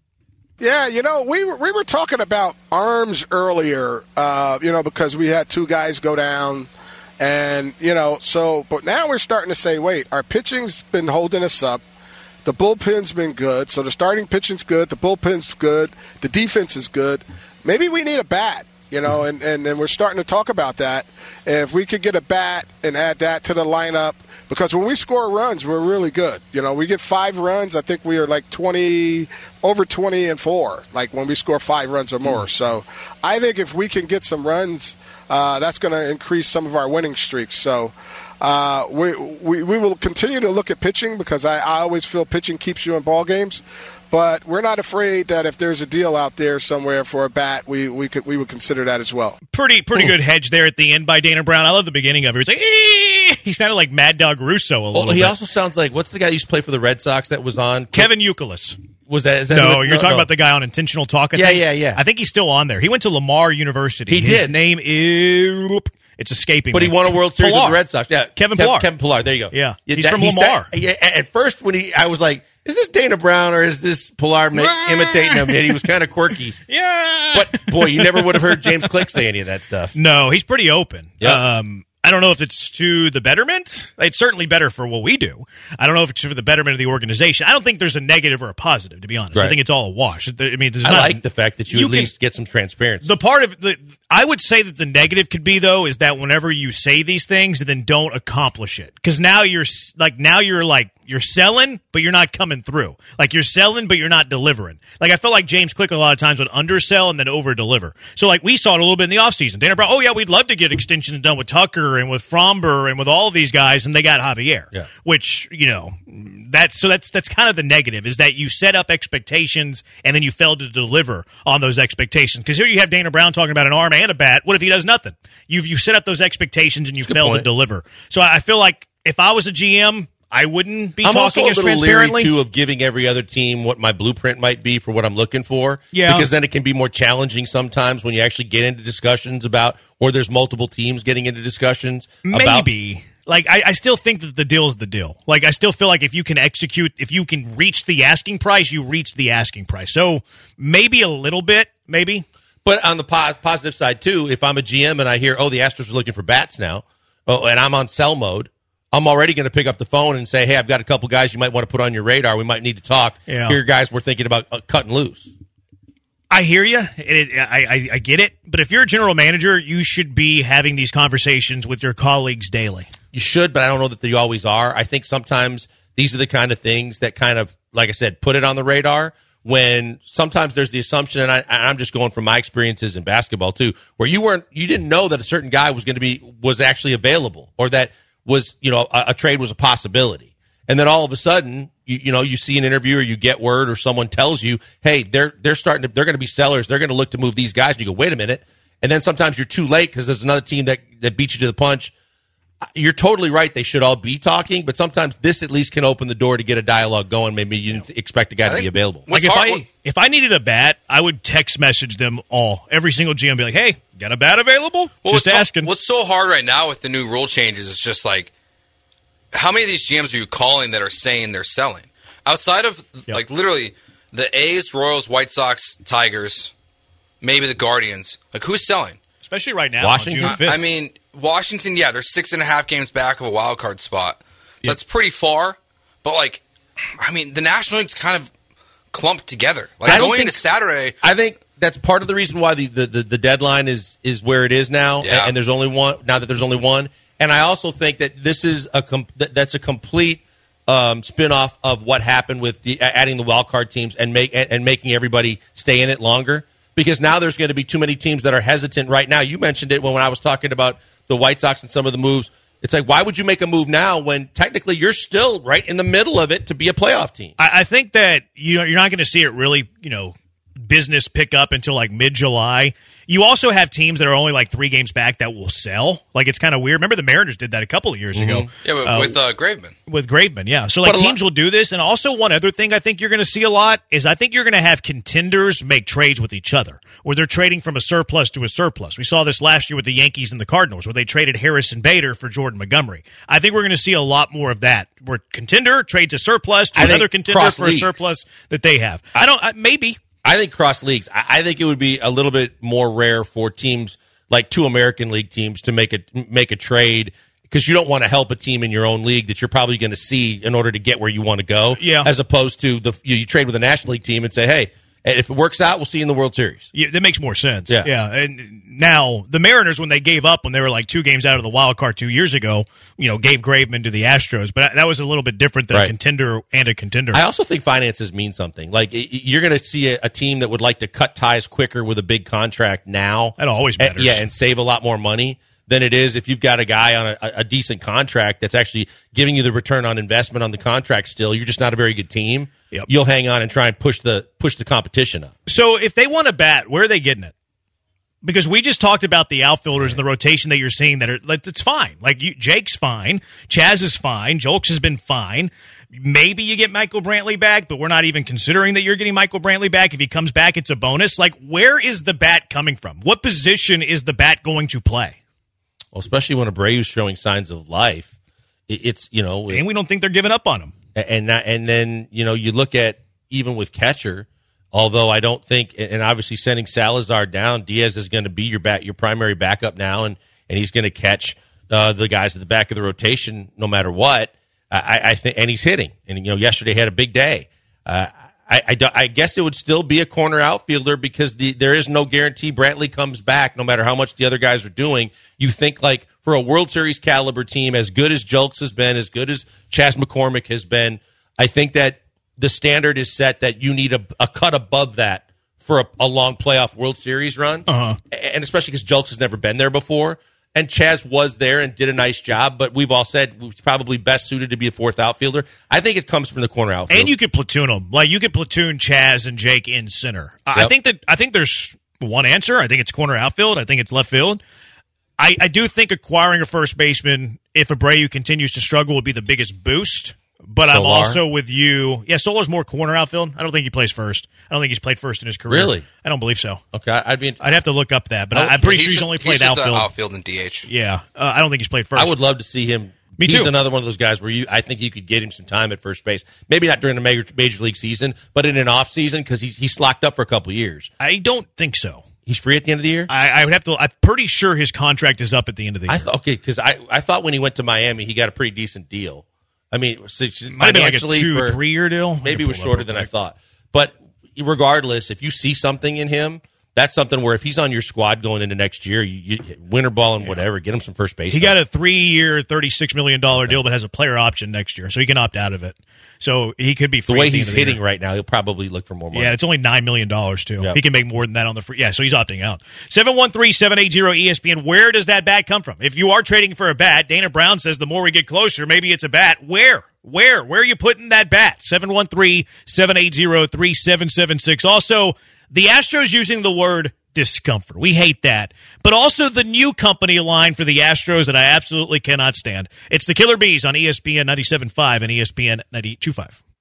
Yeah, you know, we were, we were talking about arms earlier, uh, you know, because we had two guys go down. And, you know, so, but now we're starting to say, wait, our pitching's been holding us up. The bullpen's been good. So the starting pitching's good. The bullpen's good. The defense is good. Maybe we need a bat. You know, and, and, and we're starting to talk about that. And if we could get a bat and add that to the lineup, because when we score runs, we're really good. You know, we get five runs. I think we are like twenty, over twenty and four, like when we score five runs or more. So I think if we can get some runs, uh, that's going to increase some of our winning streaks. So uh, we, we we will continue to look at pitching because I, I always feel pitching keeps you in ball games. But we're not afraid that if there's a deal out there somewhere for a bat, we we could we would consider that as well. Pretty pretty good hedge there at the end by Dana Brown. I love the beginning of it. He's like, ee! He sounded like Mad Dog Russo a little well, he bit. also sounds like, what's the guy who used to play for the Red Sox that was on? Kevin Youkilis. Was that? Is that no, who, you're no, talking no. about the guy on Intentional Talk. I yeah, think. yeah, yeah. I think he's still on there. He went to Lamar University. He His did. name is. It's escaping But me. he won a World Series Pillar. with the Red Sox. Yeah, Kevin Kev, Pillar. Kevin Pillar. There you go. Yeah, he's that, from he Lamar. Said, yeah, at first, when he, I was like, is this Dana Brown or is this Pillar ma- imitating him? And he was kind of quirky. Yeah. But, boy, you never would have heard James Click say any of that stuff. No, he's pretty open. Yep. Um, I don't know if it's to the betterment. It's certainly better for what we do. I don't know if it's for the betterment of the organization. I don't think there's a negative or a positive, to be honest. Right. I think it's all a wash. I mean, there's I not, like the fact that you, you at can, least get some transparency. The part of the, I would say that the negative could be though is that whenever you say these things, then don't accomplish it because now you're like now you're like. You're selling, but you're not coming through. Like, you're selling, but you're not delivering. Like, I felt like James Click a lot of times would undersell and then over-deliver. So, like, we saw it a little bit in the offseason. Dana Brown, oh, yeah, we'd love to get extensions done with Tucker and with Fromber and with all these guys, and they got Javier. Yeah. Which, you know, that's so that's that's kind of the negative, is that you set up expectations and then you fail to deliver on those expectations. Because here you have Dana Brown talking about an arm and a bat. What if he does nothing? You've, you set up those expectations and you fail to deliver. So, I feel like if I was a G M, I wouldn't be I'm talking also a as little transparently. leery, too, of giving every other team what my blueprint might be for what I'm looking for. Yeah. Because then it can be more challenging sometimes when you actually get into discussions about, or there's multiple teams getting into discussions about. Maybe. Like, I, I still think that the deal is the deal. Like, I still feel like if you can execute, if you can reach the asking price, you reach the asking price. So maybe a little bit, maybe. But on the po- positive side, too, if I'm a G M and I hear, oh, the Astros are looking for bats now, oh, and I'm on sell mode, I'm already going to pick up the phone and say, hey, I've got a couple guys you might want to put on your radar. We might need to talk. Yeah. Here, guys, we're thinking about uh, cutting loose. I hear you. It, I, I, I get it. But if you're a general manager, you should be having these conversations with your colleagues daily. You should, but I don't know that they always are. I think sometimes these are the kind of things that kind of, like I said, put it on the radar when sometimes there's the assumption, and I, I'm just going from my experiences in basketball too, where you weren't, you didn't know that a certain guy was going to be, was actually available, or that was, you know, a, a trade was a possibility. And then all of a sudden, you, you know, you see an interview or you get word or someone tells you, hey, they're, they're starting to, they're going to be sellers. They're going to look to move these guys. And you go, wait a minute. And then sometimes you're too late because there's another team that, that beats you to the punch. You're totally right. They should all be talking, but sometimes this at least can open the door to get a dialogue going. Maybe you didn't expect a guy to be available. Like if I if I needed a bat, I would text message them all, every single G M, be like, "Hey, got a bat available?" Well, just what's asking. So, what's so hard right now with the new rule changes is just like, how many of these G Ms are you calling that are saying they're selling? Outside of Yep. like literally, the A's, Royals, White Sox, Tigers, maybe the Guardians. Like, who's selling? Especially right now, Washington? on June fifth. I mean, Washington, yeah, they're six and a half games back of a wild card spot. So yep. That's pretty far. But, like, I mean, the National League's kind of clumped together. Like, going think, into Saturday. I think that's part of the reason why the, the, the, the deadline is, is where it is now. Yeah. And, and there's only one, now that there's only one. And I also think that this is a com- that, that's a complete um, spinoff of what happened with the, adding the wild card teams and make and, and making everybody stay in it longer. Because now there's going to be too many teams that are hesitant right now. You mentioned it when, when I was talking about the White Sox and some of the moves. It's like, why would you make a move now when technically you're still right in the middle of it to be a playoff team? I, I think that you know, you're not going to see it really, you know, business pick up until like mid-July. You also have teams that are only like three games back that will sell. Like, it's kind of weird. Remember the Mariners did that a couple of years mm-hmm. ago. Yeah, with, uh, with uh, Graveman. With Graveman, yeah. So, like, teams lot- will do this. And also, one other thing I think you're going to see a lot is I think you're going to have contenders make trades with each other, where they're trading from a surplus to a surplus. We saw this last year with the Yankees and the Cardinals, where they traded Harrison Bader for Jordan Montgomery. I think we're going to see a lot more of that, where contender trades a surplus to I another contender for leagues. a surplus that they have. I don't, I, maybe. I think cross leagues. I, I think it would be a little bit more rare for teams like two American League teams to make a make a trade, because you don't want to help a team in your own league that you're probably going to see in order to get where you want to go. Yeah. As opposed to the you, you trade with a National League team and say, hey, if it works out, we'll see you in the World Series. Yeah, that makes more sense. Yeah. yeah. And now the Mariners, when they gave up, when they were like two games out of the wild card two years ago, you know, gave Graveman to the Astros, but that was a little bit different than right. a contender and a contender. I also think finances mean something. Like, you're going to see a, a team that would like to cut ties quicker with a big contract now. That always matters. And, yeah, and save a lot more money than it is if you've got a guy on a, a decent contract that's actually giving you the return on investment on the contract still. You're just not a very good team. Yep. You'll hang on and try and push the push the competition up. So if they want to bat, where are they getting it? Because we just talked about the outfielders and the rotation that you're seeing that are like, it's fine. Like, you, Jake's fine, Chaz is fine, Jolks has been fine. Maybe you get Michael Brantley back, but we're not even considering that you're getting Michael Brantley back. If he comes back, it's a bonus. Like, where is the bat coming from? What position is the bat going to play? Well, especially when Abreu's showing signs of life, it, it's you know, it, and we don't think they're giving up on him. And and then you know you look at even with catcher. Although I don't think, and obviously sending Salazar down, Diaz is going to be your back, your primary backup now, and, and he's going to catch uh, the guys at the back of the rotation no matter what. I, I think, and he's hitting. And you know, yesterday he had a big day. Uh, I, I, I guess it would still be a corner outfielder because the, there is no guarantee Brantley comes back no matter how much the other guys are doing. You think like for a World Series caliber team, as good as Jolks has been, as good as Chas McCormick has been, I think that the standard is set that you need a, a cut above that for a, a long playoff World Series run. Uh-huh. And especially because Jolks has never been there before. And Chaz was there and did a nice job, but we've all said he's probably best suited to be a fourth outfielder. I think it comes from the corner outfield. And you could platoon them. Like, you could platoon Chaz and Jake in center. Yep. I think that I think there's one answer. I think it's corner outfield. I think it's left field. I, I do think acquiring a first baseman, if Abreu continues to struggle, would be the biggest boost. But Solar. I'm also with you. Yeah, Solar's more corner outfield. I don't think he plays first. I don't think he's played first in his career. Really? I don't believe so. Okay, I'd be. I'd have to look up that, but oh, I'm pretty yeah, sure he's just, only played he's just outfield. outfield and D H. Yeah, uh, I don't think he's played first. I would love to see him. Me he's too. another one of those guys where you, I think you could get him some time at first base. Maybe not during the major, major league season, but in an off season because he's he's locked up for a couple of years. I don't think so. He's free at the end of the year. I, I would have to. I'm pretty sure his contract is up at the end of the year. I th- okay, because I I thought when he went to Miami, he got a pretty decent deal. I mean, so might have been like a two, for, three year deal. Maybe it was shorter than I thought. But regardless, if you see something in him, that's something where if he's on your squad going into next year, you, you winter ball and yeah. whatever, get him some first base. He time. got a three-year, thirty-six million dollars okay. deal, but has a player option next year, so he can opt out of it. So he could be free. The way the he's the hitting year. right now, he'll probably look for more money. Yeah, it's only nine million dollars, too. Yep. He can make more than that on the free. Yeah, so he's opting out. seven one three, seven eight zero, E S P N. Where does that bat come from? If you are trading for a bat, Dana Brown says the more we get closer, maybe it's a bat. Where? Where? Where are you putting that bat? seven one three, seven eight zero, three seven seven six. Also, the Astros using the word discomfort. We hate that. But also the new company line for the Astros that I absolutely cannot stand. It's the Killer Bees on E S P N ninety-seven point five and E S P N ninety-two point five.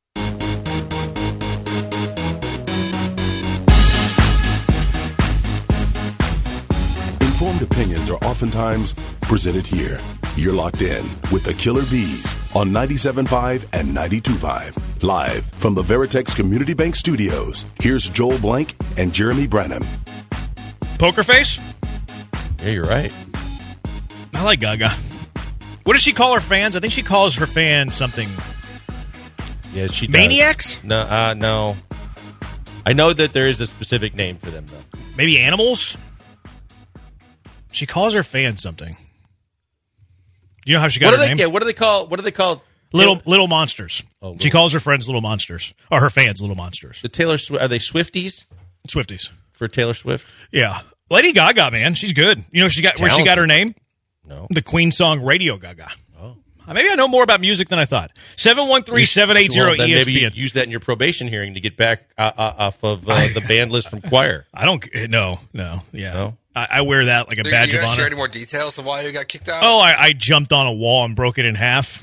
Informed opinions are oftentimes presented here. You're locked in with the Killer Bees on ninety-seven point five and ninety-two point five. Live from the Veritex Community Bank Studios, here's Joel Blank and Jeremy Branham. Poker face? Yeah, you're right. I like Gaga. What does she call her fans? I think she calls her fans something. Yeah, she does. Maniacs? No, uh, no. I know that there is a specific name for them, though. Maybe animals? She calls her fans something. Do you know how she got What her do they? name? Yeah, what do they call? What do they call? Little Taylor- little monsters. Oh, she little- calls her friends little monsters. Or her fans little monsters. the Taylor Swift. Are they Swifties Swifties. for Taylor Swift? Yeah. Lady Gaga, man. She's good. You know she got She's where she got talented. her name? No. The Queen song Radio Gaga. Oh. Maybe I know more about music than I thought. seven one three, seven eight zero, Well, then E S maybe P you N. use that in your probation hearing to get back uh, uh, off of uh, the band list from choir. I don't no, no. Yeah. No? I, I wear that like a Do badge you of guys share honor. any more details of why you got kicked out? Oh, I, I jumped on a wall and broke it in half.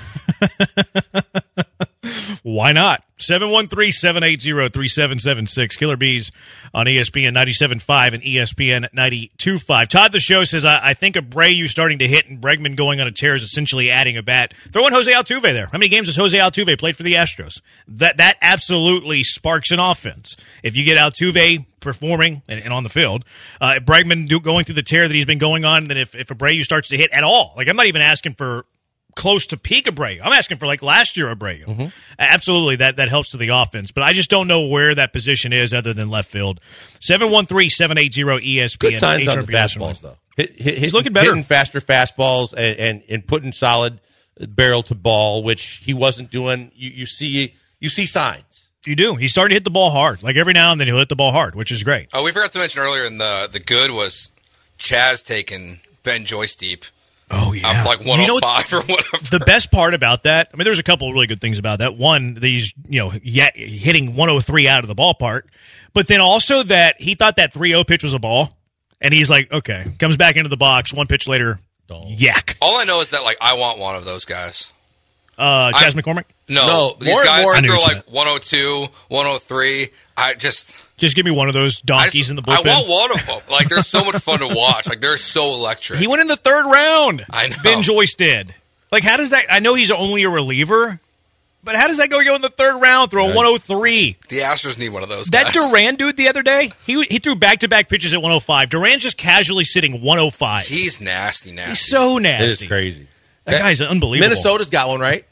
Why not? seven one three, seven eight zero, three seven seven six. Killer Bees on E S P N ninety-seven point five and E S P N ninety-two point five. Todd the Show says, I, I think Abreu starting to hit and Bregman going on a tear is essentially adding a bat. Throw in Jose Altuve there. How many games has Jose Altuve played for the Astros? That that absolutely sparks an offense. If you get Altuve performing and, and on the field, uh, Bregman do, going through the tear that he's been going on, then if, if Abreu starts to hit at all, like I'm not even asking for close to peak Abreu. I'm asking for like last year Abreu. Mm-hmm. Absolutely, that, that helps to the offense. But I just don't know where that position is other than left field. seven one three, seven eight zero, E S P N. Good signs on the H R P S fastballs, though. Hit, hit, He's looking better. Hitting faster fastballs and, and, and putting solid barrel to ball, which he wasn't doing. You, you see you see signs. You do. He's starting to hit the ball hard. Like every now and then he'll hit the ball hard, which is great. Oh, we forgot to mention earlier in the the good was Chaz taking Ben Joyce deep. Oh, yeah. Up like one oh five you know, or whatever. The best part about that, I mean, there's a couple of really good things about that. One, these, you know, yeah, hitting one oh three out of the ballpark, but then also that he thought that three oh pitch was a ball, and he's like, okay, comes back into the box, one pitch later, yak. All I know is that like I want one of those guys. Uh, Chaz I- McCormick? No, No, these more and guys more- who I knew throw what you like one oh two, one oh three. I just Just give me one of those I, donkeys just, in the I bullpen. want one of them. Like they're so much fun to watch. Like they're so electric. He went in the third round. I know. Ben Joyce did. Like, how does that? I know he's only a reliever, but how does that go? Go in the third round, throw a one oh three. The Astros need one of those. That guys. Duran dude the other day, he he threw back to back pitches at one oh five. Duran's just casually sitting one oh five. He's nasty, nasty. He's so nasty. It is crazy. That guy's unbelievable. Minnesota's got one, right?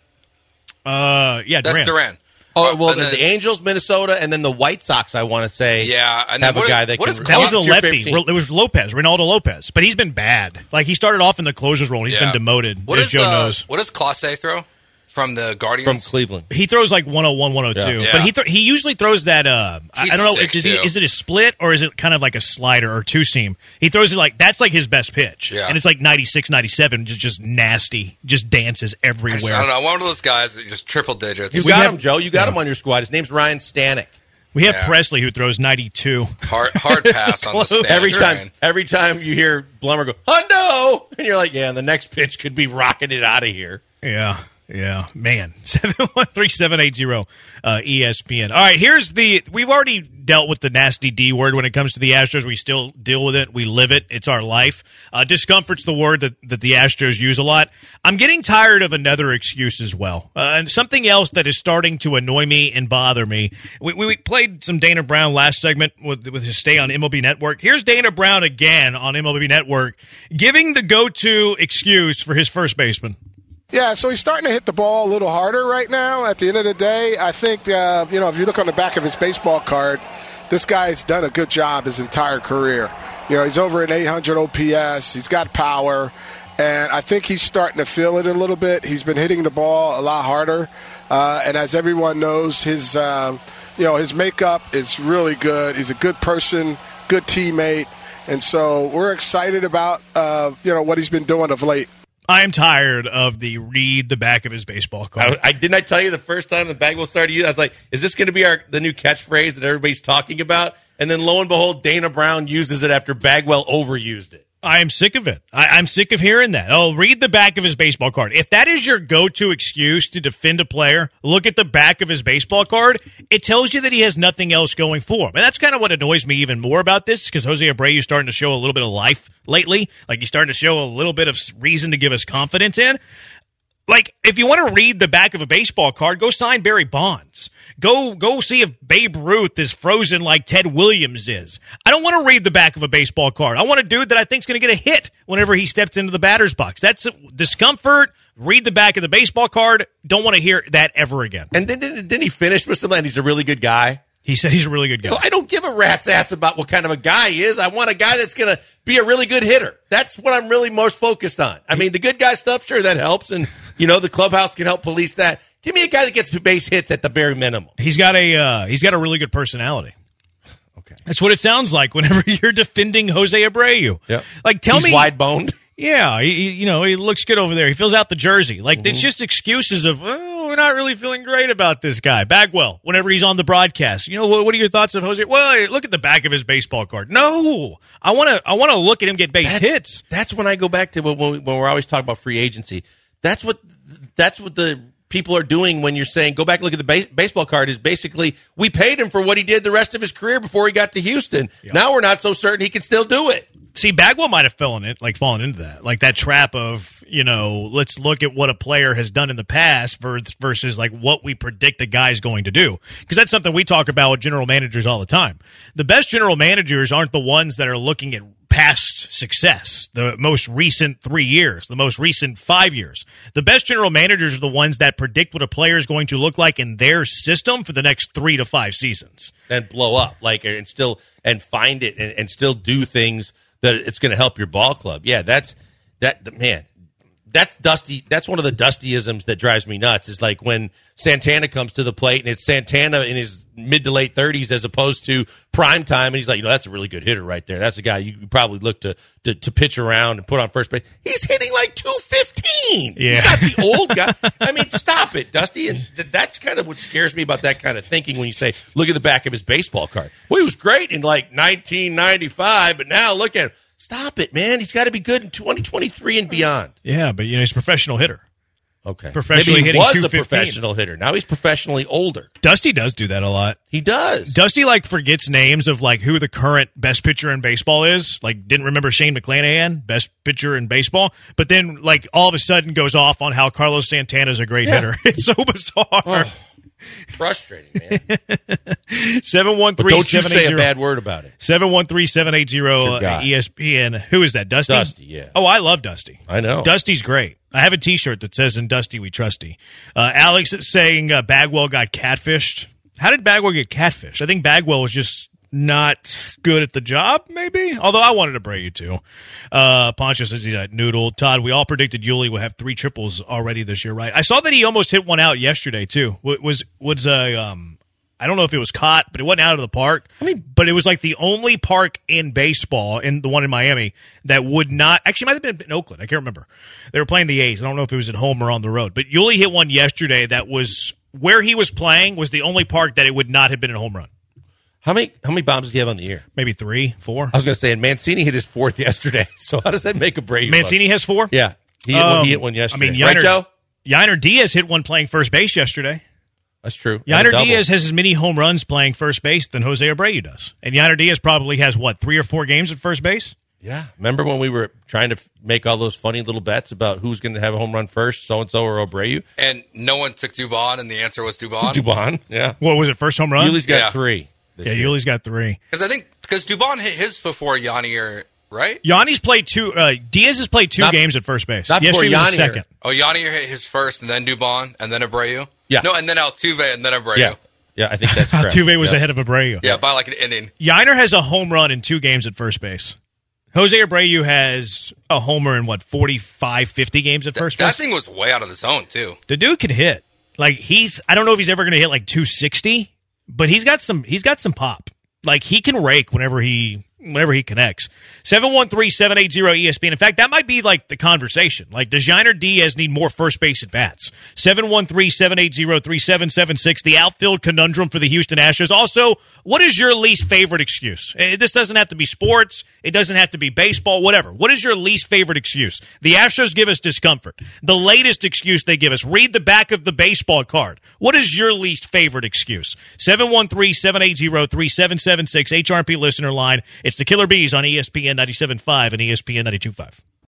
Uh, yeah, That's Duran. Duran. Oh, Uh, well, and the, then- the Angels, Minnesota, and then the White Sox, I want to say. Yeah, and then have a what guy is- that what can. is That was the What's your lefty. favorite team? It was Lopez, Reynaldo Lopez, but he's been bad. Like he started off in the closer's role. And he's Yeah. been demoted. What as is Joe uh, knows. what does Clase throw from the From Guardians? Cleveland. He throws like one oh one, one oh two, Yeah. but Yeah. he th- he usually throws that. Uh, I, He's I don't know. sick, Does he, too. is it a split or is it kind of like a slider or two seam? He throws it like that's like his best pitch, Yeah. and it's like ninety-six, ninety-seven, just just nasty, just dances I, everywhere. just- I don't know. One of those guys that just triple digits. You We got have- him, Joe. You got Yeah. him on your squad. His name's Ryan Stanek. We have Yeah. Presley who throws ninety-two. Hard, hard pass on the stand. Every time, train. every time you hear Blummer go, "Hundo," and you're like, "Yeah." And the next pitch could be rocking it out of here. Yeah, yeah, man. seven one three, seven eight zero uh, E S P N. All right, here's the. We've already dealt with the nasty D word when it comes to the Astros. We still deal with it. We live it. It's our life. Uh, discomfort's the word that, that the Astros use a lot. I'm getting tired of another excuse as well. Uh, and something else that is starting to annoy me and bother me. We, we played some Dana Brown last segment with, with his stay on M L B Network. Here's Dana Brown again on M L B Network giving the go-to excuse for his first baseman. Yeah, so he's starting to hit the ball a little harder right now. At the end of the day, I think, uh, you know, if you look on the back of his baseball card, this guy's done a good job his entire career. You know, he's over an eight hundred O P S. He's got power. And I think he's starting to feel it a little bit. He's been hitting the ball a lot harder. Uh, and as everyone knows, his, uh, you know, his makeup is really good. He's a good person, good teammate. And so we're excited about, uh, you know, what he's been doing of late. I'm tired of the read the back of his baseball card. I, I didn't I tell you the first time the Bagwell started using. I was like, "Is this going to be our the new catchphrase that everybody's talking about?" And then lo and behold, Dana Brown uses it after Bagwell overused it. I am sick of it. I, I'm sick of hearing that. Oh, read the back of his baseball card. If that is your go-to excuse to defend a player, look at the back of his baseball card. It tells you that he has nothing else going for him. And that's kind of what annoys me even more about this, because Jose Abreu is starting to show a little bit of life lately. Like he's starting to show a little bit of reason to give us confidence in. Like, if you want to read the back of a baseball card, go sign Barry Bonds. Go go see if Babe Ruth is frozen like Ted Williams is. I don't want to read the back of a baseball card. I want a dude that I think is going to get a hit whenever he steps into the batter's box. That's discomfort. Read the back of the baseball card. Don't want to hear that ever again. And then didn't, didn't he finish with something? He's a really good guy. He said he's a really good guy. I don't give a rat's ass about what kind of a guy he is. I want a guy that's going to be a really good hitter. That's what I'm really most focused on. I mean, the good guy stuff, sure, that helps. And, you know, the clubhouse can help police that. Give me a guy that gets base hits at the very minimum. He's got a uh, he's got a really good personality. Okay. That's what it sounds like whenever you're defending Jose Abreu. Yep. Like, tell he's me. He's wide-boned. Yeah, he, he- you know, he looks good over there. He fills out the jersey. Like, Mm-hmm. it's just excuses of, oh, we're not really feeling great about this guy. Bagwell, whenever he's on the broadcast, you know, what, what are your thoughts of Jose? Well, look at the back of his baseball card. No, I want to I want to look at him get base That's, hits. that's when I go back to when, when we're always talking about free agency. That's what that's what the people are doing when you're saying go back and look at the base, baseball card is basically we paid him for what he did the rest of his career before he got to Houston. Yeah. Now we're not so certain he can still do it. See, Bagwell might have fallen in, like fallen into that, like that trap of, you know, let's look at what a player has done in the past versus like what we predict the guy's going to do. Because that's something we talk about with general managers all the time. The best general managers aren't the ones that are looking at past success, the most recent three years, the most recent five years. The best general managers are the ones that predict what a player is going to look like in their system for the next three to five seasons. And blow up, like, and still and find it and, and still do things that it's going to help your ball club. Yeah, that's that man. That's Dusty. That's one of the Dustyisms that drives me nuts. Is like when Santana comes to the plate and it's Santana in his mid to late thirties as opposed to prime time, and he's like, you know, that's a really good hitter right there. That's a guy you probably look to to, to pitch around and put on first base. He's hitting like two fifteen. Yeah. He's not the old guy. I mean, stop it, Dusty. And th- that's kind of what scares me about that kind of thinking when you say, look at the back of his baseball card. Well, he was great in like nineteen ninety-five, but now look at him. Stop it, man. He's got to be good in twenty twenty-three and beyond. Yeah, but, you know, he's a professional hitter. Okay. Professionally Maybe he hitting was two a fifteen. professional hitter. Now he's professionally older. Dusty does do that a lot. He does. Dusty, like, forgets names of, like, who the current best pitcher in baseball is. Like, didn't remember Shane McClanahan, best pitcher in baseball. But then, like, all of a sudden goes off on how Carlos Santana's a great Yeah. hitter. It's so bizarre. Oh, frustrating, man. seven one But three don't you seven say eight a zero bad word about it. seven one three seven eight zero Your guy. E S P N. Who is that? Dusty? Dusty, yeah. Oh, I love Dusty. I know. Dusty's great. I have a T-shirt that says "In Dusty We Trusty." Uh, Alex is saying uh, Bagwell got catfished. How did Bagwell get catfished? I think Bagwell was just not good at the job, maybe. Although I wanted Abreu too. Uh, Poncho says he's at Noodle. Todd, we all predicted Yuli will have three triples already this year, right? I saw that he almost hit one out yesterday too. W- was was a um, I don't know if it was caught, but it wasn't out of the park. I mean, but it was like the only park in baseball, in the one in Miami, that would not. Actually, it might have been in Oakland. I can't remember. They were playing the A's. I don't know if it was at home or on the road. But Yuli hit one yesterday that was where he was playing was the only park that it would not have been a home run. How many how many bombs does he have on the year? Maybe three, four. I was going to say, and Mancini hit his fourth yesterday. So how does that make Abreu? Mancini has four? Yeah. He hit, one, he hit one yesterday. I mean, right, Yiner, Joe? Yiner Diaz hit one playing first base yesterday. That's true. And a Yiner double. Diaz has as many home runs playing first base than Jose Abreu does. And Yiner Diaz probably has, what, three or four games at first base? Yeah. Remember when we were trying to f- make all those funny little bets about who's going to have a home run first, so-and-so or Abreu? And no one took Dubon, and the answer was Dubon. Dubon, yeah. What was it, first home run? Yuli's got Yeah. three. this Yeah, year. Yuli's got three. Because I think because Dubon hit his before Yanni, or right? Yanni's played two. Uh, Diaz has played two Not- games at first base. not Yesterday before was his Yanni or- second. Oh, Yanni hit his first, and then Dubon, and then Abreu. Yeah. No, and then Altuve, and then Abreu. Yeah. Yeah, I think that's correct. Altuve was yeah. ahead of Abreu. Yeah, by like an inning. Yiner has a home run in two games at first base. Jose Abreu has a homer in, what, forty-five, fifty games at first That base? thing was way out of the zone too. The dude can hit. Like, he's, I don't know if he's ever going to hit like two sixty, but he's got some, he's got some pop. Like, he can rake whenever he, whenever he connects. seven one three seven eight zero E S P N. In fact, that might be like the conversation. Like, does Yiner Diaz need more first base at bats? seven one three seven eight zero three seven seven six. The outfield conundrum for the Houston Astros. Also, what is your least favorite excuse? Eh, This doesn't have to be sports. It doesn't have to be baseball, whatever. What is your least favorite excuse? The Astros give us discomfort. The latest excuse they give us, read the back of the baseball card. What is your least favorite excuse? seven one three seven eight zero three seven seven six, H R P listener line. It's the Killer Bees on E S P N ninety-seven point five and E S P N ninety-two point five.